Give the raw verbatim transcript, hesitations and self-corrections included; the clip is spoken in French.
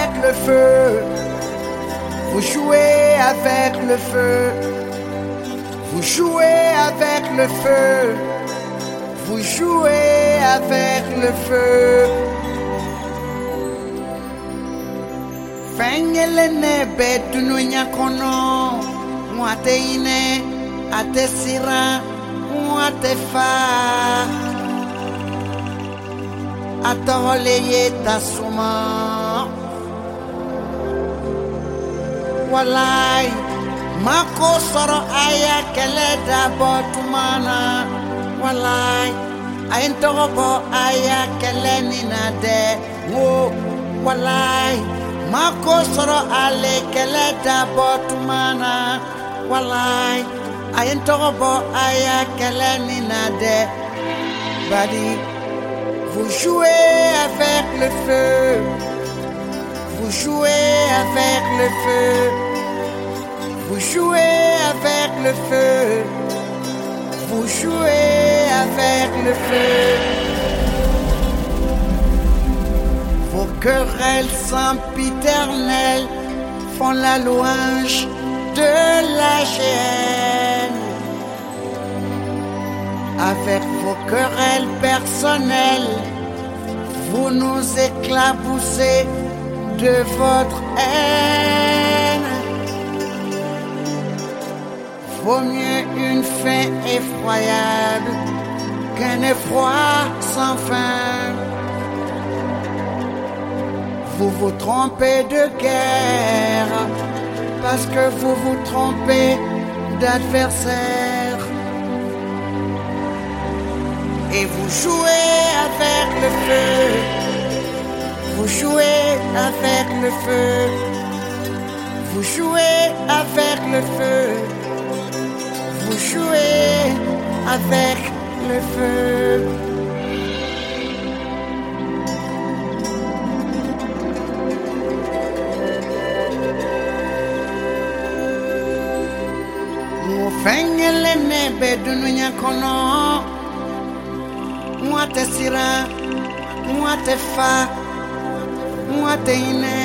avec le feu. Vous jouez avec le feu. Vous jouez avec le feu. Vous jouez avec le feu. Fengele betununya kono. Mwate ine, ate sira, mwate fa. Atoleye tasuma. Walai, mako soro aya kele dabo tumana. Walai, ayentobo aya kele ninade. Wo, walai, mako soro ale kele dabo tumana. Walai, ayentobo aya kele ninade. Badi, vous jouez avec le feu. Vous jouez avec le feu. Vous jouez avec le feu. Vous jouez avec le feu. Vos querelles sempiternelles font la louange de la géhenne. Avec vos querelles personnelles, vous nous éclaboussez de votre haine. Vaut mieux une faim effroyable qu'un effroi sans fin. Vous vous trompez de guerre parce que vous vous trompez d'adversaire. Et vous jouez avec le feu. Vous jouez avec le feu. Vous jouez avec le feu. Vous jouez avec le feu. Nous fengele nebe dununya kono. Moi te sira, moi te fa. Mwate ine,